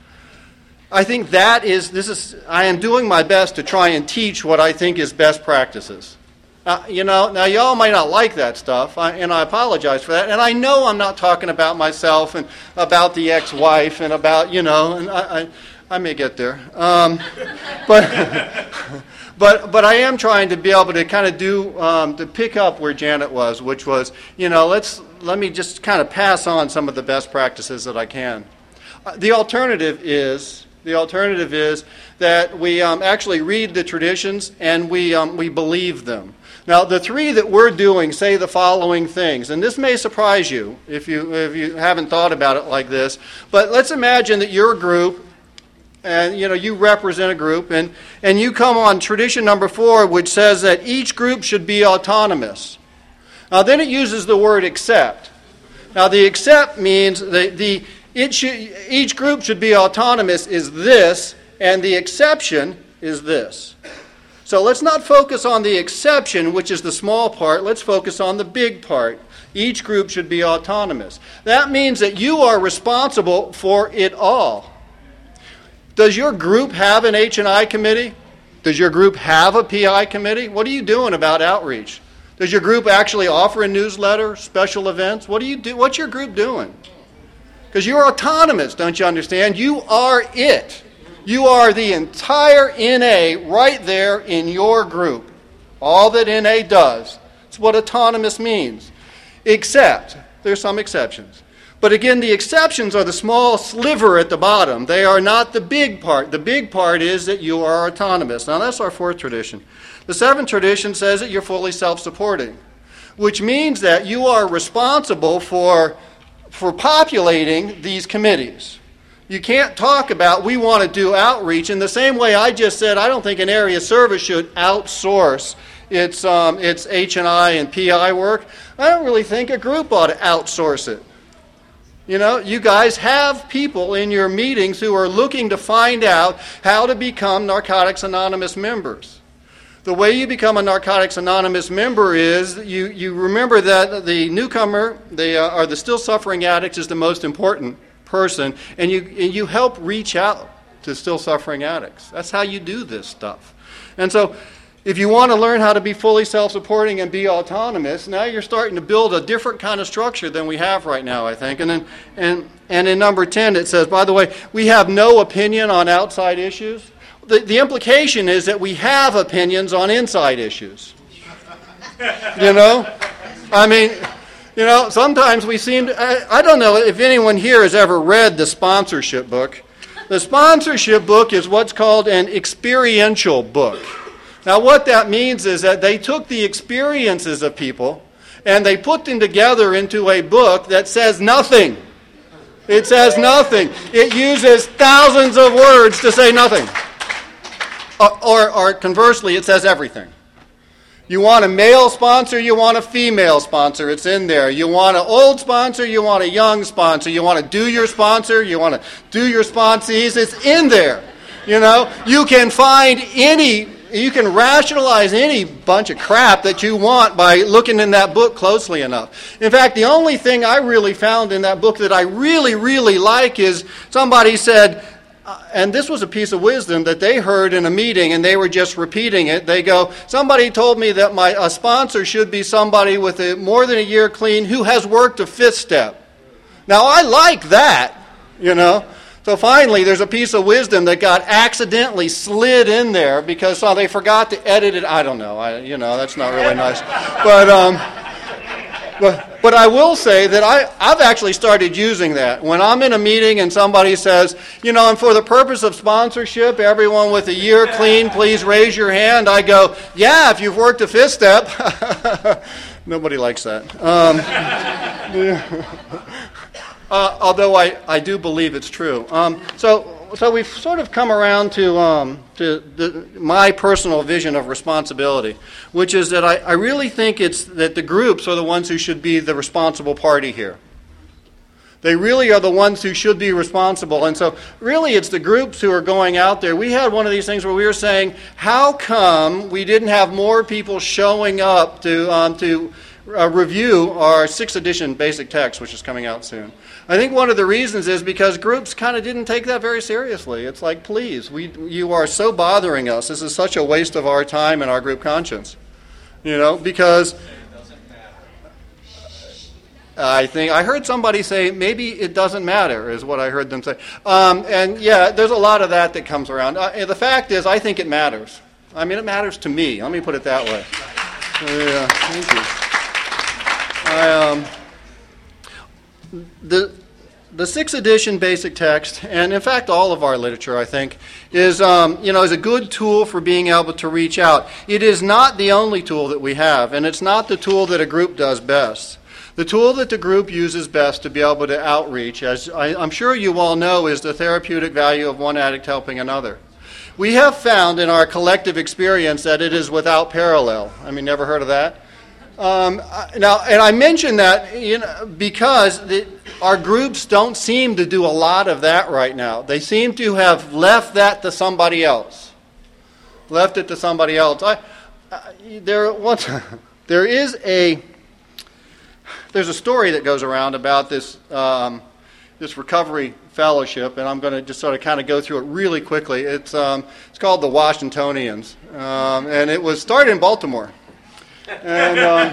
I think that is, this is, I am doing my best to try and teach what I think is best practices. Uh, you know, now y'all might not like that stuff, I, and I apologize for that. And I know I'm not talking about myself and about the ex-wife and about, you know, and I, I, I may get there. Um, but, but, but I am trying to be able to kind of do, um, to pick up where Janet was, which was, you know, let's, let me just kind of pass on some of the best practices that I can. Uh, the alternative is, The alternative is that we um, actually read the traditions and we um, we believe them. Now, the three that we're doing say the following things, and this may surprise you if you if you haven't thought about it like this. But let's imagine that you're a group, and you know you represent a group, and and you come on tradition number four, which says that each group should be autonomous. Now, then it uses the word except. Now, the except means the the It should, each group should be autonomous is this, and the exception is this. So let's not focus on the exception, which is the small part. Let's focus on the big part. Each group should be autonomous. That means that you are responsible for it all. Does your group have an H and I committee? Does your group have a P I committee? What are you doing about outreach? Does your group actually offer a newsletter, special events? What do you do? What's your group doing? Because you're autonomous, don't you understand? You are it. You are the entire N A right there in your group. All that N A does. It's what autonomous means. Except, there's some exceptions. But again, the exceptions are the small sliver at the bottom. They are not the big part. The big part is that you are autonomous. Now, that's our fourth tradition. The seventh tradition says that you're fully self-supporting, which means that you are responsible for, for populating these committees. You can't talk about, we want to do outreach, in the same way I just said I don't think an area service should outsource its, um, its H and I and P I work. I don't really think a group ought to outsource it. You know, you guys have people in your meetings who are looking to find out how to become Narcotics Anonymous members. The way you become a Narcotics Anonymous member is you, you remember that the newcomer, the, uh, or the still suffering addict is the most important person, and you, and you help reach out to still suffering addicts. That's how you do this stuff. And so if you want to learn how to be fully self-supporting and be autonomous, now you're starting to build a different kind of structure than we have right now, I think. And then, and, and in number ten it says, by the way, we have no opinion on outside issues. The, the implication is that we have opinions on inside issues. You know? I mean, you know, sometimes we seem to, I, I don't know if anyone here has ever read the sponsorship book. The sponsorship book is what's called an experiential book. Now, what that means is that they took the experiences of people and they put them together into a book that says nothing. It says nothing. It uses thousands of words to say nothing. Or, or, or conversely, it says everything. You want a male sponsor, you want a female sponsor, it's in there. You want an old sponsor, you want a young sponsor. You want to do your sponsor, you want to do your sponsees, it's in there. You know, you can find any... You can rationalize any bunch of crap that you want by looking in that book closely enough. In fact, the only thing I really found in that book that I really, really like is somebody said, uh, and this was a piece of wisdom that they heard in a meeting and they were just repeating it. They go, somebody told me that my a sponsor should be somebody with a, more than a year clean who has worked a fifth step. Now, I like that, you know. So finally, there's a piece of wisdom that got accidentally slid in there because oh, they forgot to edit it. I don't know. I, you know, that's not really nice. But, um, but, but I will say that I, I've actually started using that. When I'm in a meeting and somebody says, you know, and for the purpose of sponsorship, everyone with a year clean, please raise your hand. I go, yeah, if you've worked a fifth step. Nobody likes that. Um, yeah. Uh, although I, I do believe it's true. Um, so so we've sort of come around to um, to the, my personal vision of responsibility, which is that I, I really think it's that the groups are the ones who should be the responsible party here. They really are the ones who should be responsible. And so really it's the groups who are going out there. We had one of these things where we were saying, how come we didn't have more people showing up to um, to uh, review our sixth edition basic text, which is coming out soon? I think one of the reasons is because groups kind of didn't take that very seriously. It's like, please, we, you are so bothering us. This is such a waste of our time and our group conscience. You know, because I think I heard somebody say maybe it doesn't matter is what I heard them say. Um, and yeah, there's a lot of that that comes around. Uh, the fact is, I think it matters. I mean, it matters to me. Let me put it that way. Yeah, thank you. I, um, The the sixth edition basic text, and in fact all of our literature, I think, is um, you know is a good tool for being able to reach out. It is not the only tool that we have, and it's not the tool that a group does best. The tool that the group uses best to be able to outreach, as I, I'm sure you all know, is the therapeutic value of one addict helping another. We have found in our collective experience that it is without parallel. I mean, never heard of that? Um, now, and I mention that you know, because the, our groups don't seem to do a lot of that right now. They seem to have left that to somebody else. Left it to somebody else. I, I, there, once, there is a there's a story that goes around about this um, this recovery fellowship, and I'm going to just sort of kind of go through it really quickly. It's um, it's called the Washingtonians, um, and it was started in Baltimore. And um,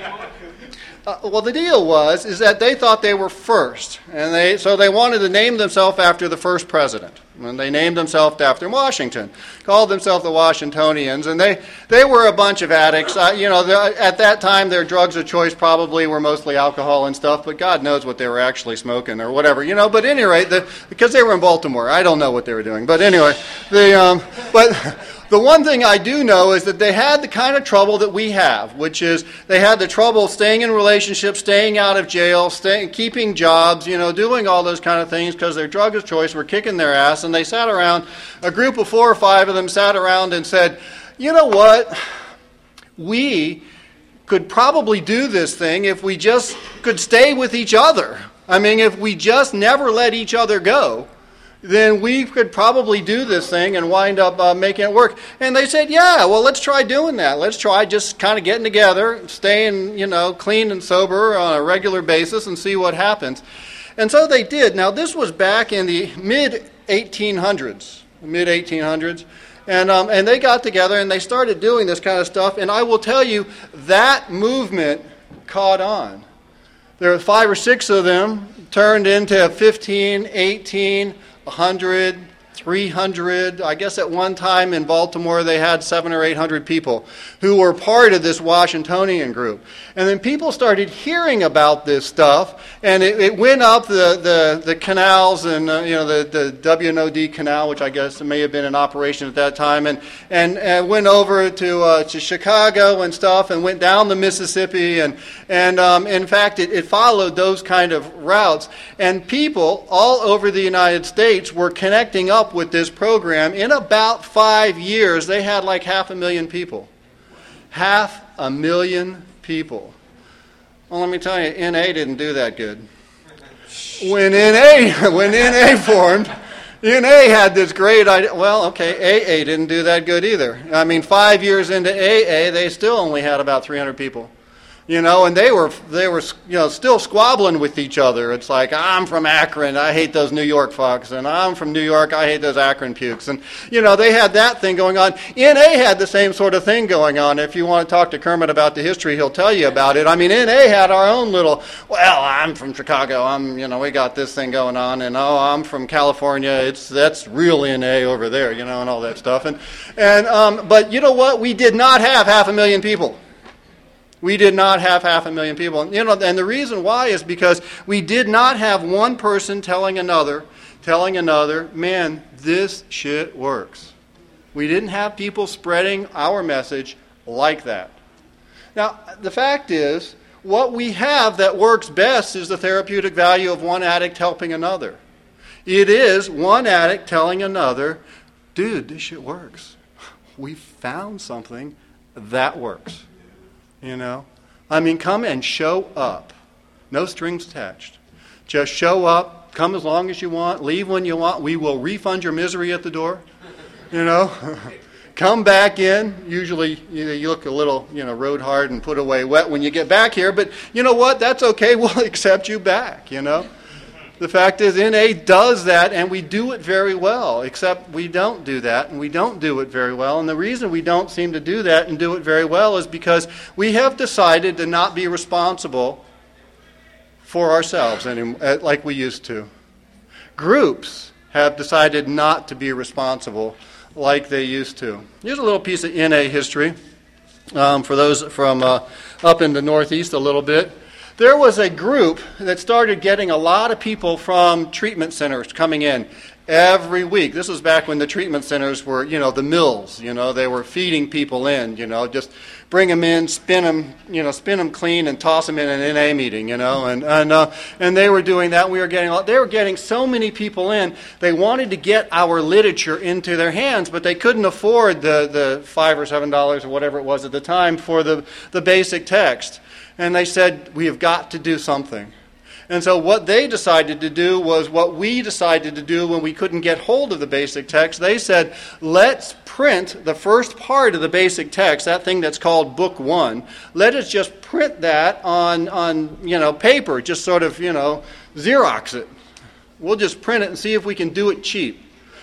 uh, well, the deal was is that they thought they were first, and they so they wanted to name themselves after the first president. And they named themselves after Washington, called themselves the Washingtonians, and they, they were a bunch of addicts. Uh, you know, the, at that time, their drugs of choice probably were mostly alcohol and stuff, but God knows what they were actually smoking or whatever. You know, but at any rate, the, because they were in Baltimore, I don't know what they were doing. But anyway, the um, but. The one thing I do know is that they had the kind of trouble that we have, which is they had the trouble staying in relationships, staying out of jail, staying, keeping jobs, you know, doing all those kind of things because their drug of choice were kicking their ass. And they sat around, a group of four or five of them sat around and said, you know what, we could probably do this thing if we just could stay with each other. I mean, if we just never let each other go, then we could probably do this thing and wind up uh, making it work. And they said, yeah, well, let's try doing that. Let's try just kind of getting together, staying, you know, clean and sober on a regular basis and see what happens. And so they did. Now, this was back in the mid eighteen hundreds, mid eighteen hundreds. And, um, and they got together and they started doing this kind of stuff. And I will tell you, that movement caught on. There were five or six of them turned into fifteen, eighteen, one hundred, three hundred. I guess at one time in Baltimore they had seven or eight hundred people who were part of this Washingtonian group. And then people started hearing about this stuff, and it, it went up the, the, the canals and uh, you know the, the W N O D canal, which I guess may have been in operation at that time, and and, and went over to uh, to Chicago and stuff, and went down the Mississippi, and and um, in fact it, it followed those kind of routes. And people all over the United States were connecting up with this program. In about five years, they had like half a million people. Half a million people. Well, let me tell you, N A didn't do that good. When N A when N A formed, N A had this great idea. Well, okay, A A didn't do that good either. I mean, five years into A A, they still only had about three hundred people. You know, and they were they were you know still squabbling with each other. It's like, I'm from Akron, I hate those New York fucks, and I'm from New York, I hate those Akron pukes. And you know, they had that thing going on. N A had the same sort of thing going on. If you want to talk to Kermit about the history, he'll tell you about it. I mean, N A had our own little, well, I'm from Chicago, I'm you know we got this thing going on, and oh, I'm from California, it's that's real N A over there, you know, and all that stuff. And and um, but you know what? We did not have half a million people. We did not have half a million people. And, you know, and the reason why is because we did not have one person telling another, telling another, man, this shit works. We didn't have people spreading our message like that. Now, the fact is, what we have that works best is the therapeutic value of one addict helping another. It is one addict telling another, dude, this shit works. We found something that works. You know, I mean, come and show up. No strings attached. Just show up. Come as long as you want. Leave when you want. We will refund your misery at the door. You know, come back in. Usually, you, know, you look a little, you know, road hard and put away wet when you get back here. But you know what? That's okay. We'll accept you back. You know. The fact is, N A does that, and we do it very well, except we don't do that, and we don't do it very well. And the reason we don't seem to do that and do it very well is because we have decided to not be responsible for ourselves anymore, like we used to. Groups have decided not to be responsible like they used to. Here's a little piece of N A history um, for those from uh, up in the Northeast a little bit. There was a group that started getting a lot of people from treatment centers coming in every week. This was back when the treatment centers were, you know, the mills. You know, they were feeding people in. You know, just bring them in, spin them, you know, spin them clean, and toss them in an N A meeting. You know, and and uh, and they were doing that. We were getting a lot. They were getting so many people in. They wanted to get our literature into their hands, but they couldn't afford the the five or seven dollars or whatever it was at the time for the the basic text. And they said, we have got to do something. And so what they decided to do was what we decided to do when we couldn't get hold of the basic text. They said, let's print the first part of the basic text, that thing that's called Book One. Let us just print that on, on you know, paper, just sort of, you know, Xerox it. We'll just print it and see if we can do it cheap.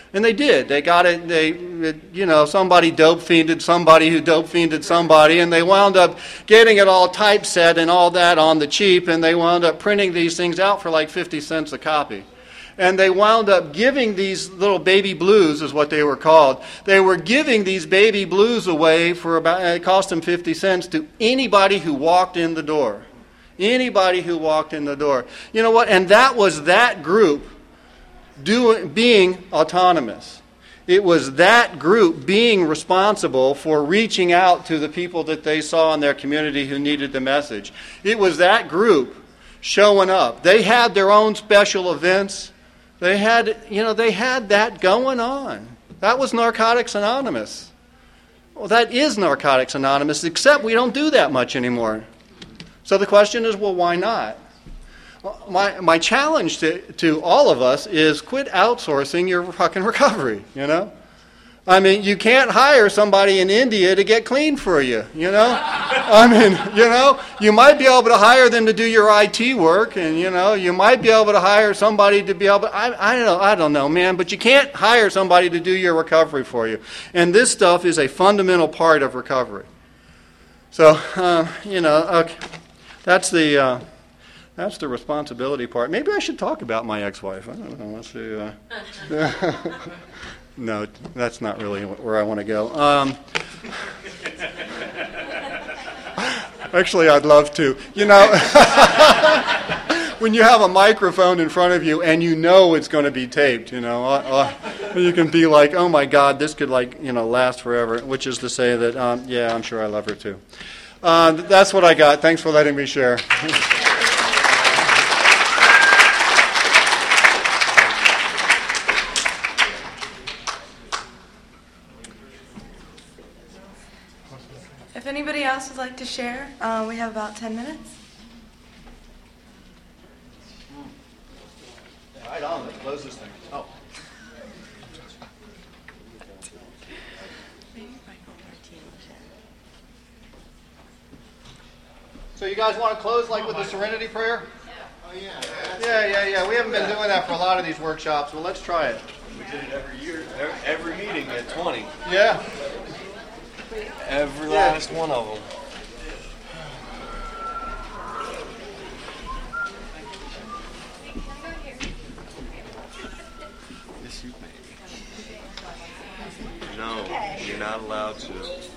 And they did. They got it, they, it, you know, somebody dope fiended somebody who dope fiended somebody, and they wound up getting it all typeset and all that on the cheap, and they wound up printing these things out for like fifty cents a copy. And they wound up giving these little baby blues, is what they were called. They were giving these baby blues away for about, it cost them fifty cents to anybody who walked in the door. Anybody who walked in the door. You know what? And that was that group doing, being autonomous. It was that group being responsible for reaching out to the people that they saw in their community who needed the message. It was that group showing up. They had their own special events. They had, you know, they had that going on. That was Narcotics Anonymous. Well, that is Narcotics Anonymous, except we don't do that much anymore. So the question is, well, why not? Well, my my challenge to, to all of us is quit outsourcing your fucking recovery, you know? I mean, you can't hire somebody in India to get clean for you, you know? I mean, you know, you might be able to hire them to do your I T work, and, you know, you might be able to hire somebody to be able to, I, I, don't know, I don't know, man, but you can't hire somebody to do your recovery for you. And this stuff is a fundamental part of recovery. So, uh, you know, okay, that's the... Uh, That's the responsibility part. Maybe I should talk about my ex-wife. I don't know. Let's see. Uh, no, that's not really where I want to go. Um, actually, I'd love to. You know, when you have a microphone in front of you and you know it's going to be taped, you know, uh, uh, you can be like, oh my God, this could like, you know, last forever, which is to say that, um, yeah, I'm sure I love her too. Uh, that's what I got. Thanks for letting me share. If anybody else would like to share, uh, we have about ten minutes. Right on, let's close this thing. Oh. So you guys want to close like with the Serenity Prayer? Oh yeah. Yeah, yeah, yeah. We haven't been doing that for a lot of these workshops, but let's try it. We did it every year, every, every meeting at twenty. Yeah. Every Yeah. last one of them. Yes, you may. No, you're not allowed to.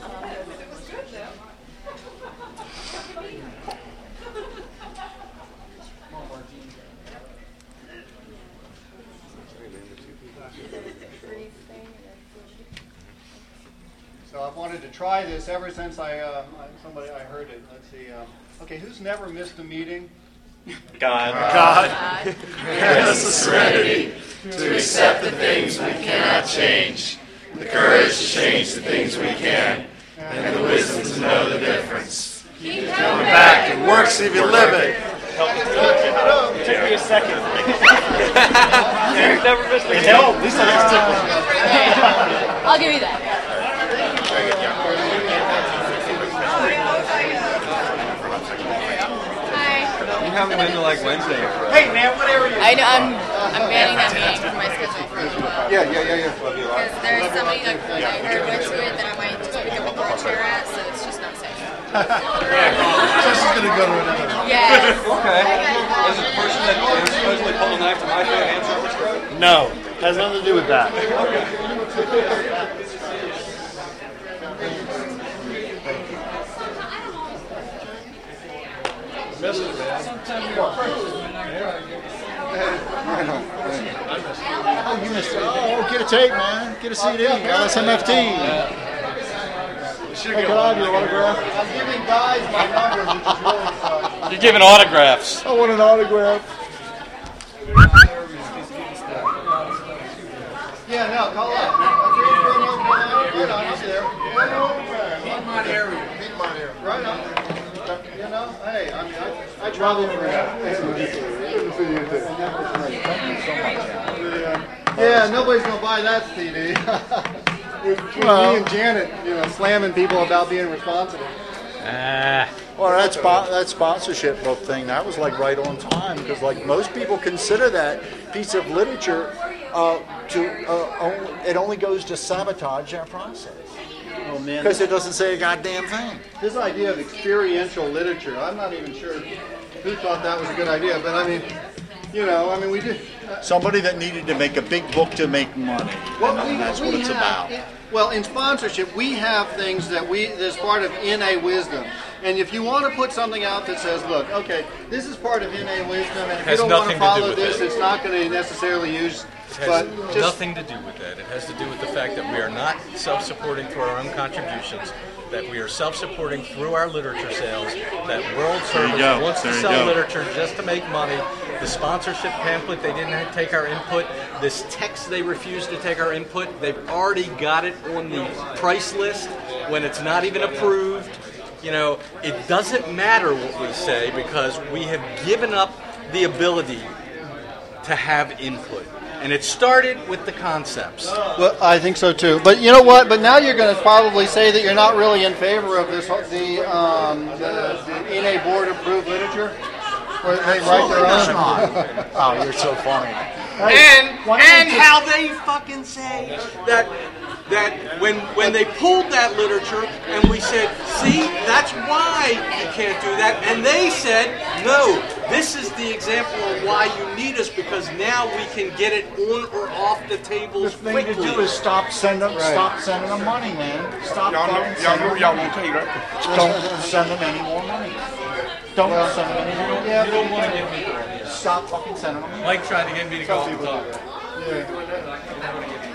So I've wanted to try this ever since I, uh, somebody, I heard it. Let's see. Um, okay, who's never missed a meeting? God. God, grant us the serenity to accept the things we cannot change, the courage to change the things we can, and the wisdom to know the difference. Keep coming back, it works if you live it. It took me a second. You've never missed a game. Help, at least I just took I'll give you that. You haven't been to like Wednesday or Friday. Hey man, whatever you I know I'm I'm banning that meeting from my schedule for a little while. Yeah, yeah, yeah, yeah. Because there's somebody that I heard went to it that I might just pick up a wheelchair at, so it's just not safe. Just gonna go to another. Yes. Okay. Is the person that supposedly pulled a knife to my throat and Trevor's throat? No, has nothing to do with that. Oh, you missed it. Oh, get a tape, man. Get a C D. L S M F T. Hey, could I have your autograph? I'm giving guys my number, which is really fun. You're giving autographs. I want an autograph. Yeah, no, call up. Right on, I'll be there. Meet my area. Meet my area. Right on. You know, hey, I mean, I, I travel for Yeah, nobody's going to buy that C D. Between Well- me and Janet, you know, slamming people about being responsible. Well, that spot, that sponsorship book thing, that was like right on time because like most people consider that piece of literature uh, to uh, only, it only goes to sabotage our process Oh, man. because it doesn't say a goddamn thing. This idea of experiential literature, I'm not even sure who thought that was a good idea, but I mean, you know, I mean, we do. Uh, Somebody that needed to make a big book to make money. well, and we- that's we what it's have- about. Well, in sponsorship, we have things that we, that's part of N A wisdom. And if you want to put something out that says, look, okay, this is part of N A wisdom, and if you Has don't want to nothing to do follow with this, it. it's not going to necessarily use, It but has just, nothing to do with that. It has to do with the fact that we are not self-supporting through our own contributions, that we are self-supporting through our literature sales, that World Service go. wants to There you sell go. literature just to make money. The sponsorship pamphlet, they didn't have- take our input. This text, they refused to take our input. They've already got it on the price list when it's not even approved. You know, it doesn't matter what we say because we have given up the ability to have input. And it started with the concepts. well, I think so too. But you know what? But now you're going to probably say that you're not really in favor of this, the, um, the, the N A board approved literature? Or they write their own? Oh, you're so funny. And why don't and you- how they fucking say that that when when they pulled that literature and we said, see, that's why you can't do that, and they said, no, this is the example of why you need us because now we can get it on or off the The tables thing quickly. to do is stop sending, stop sending them money, man. Stop Y'all know, fucking y'all sending know, them y'all money. won't tell you that. Don't send them any more money. Don't send them any more money. Yeah, You don't want to get me. Stop fucking sending them money. Mike tried to get me to go. people do that. Yeah.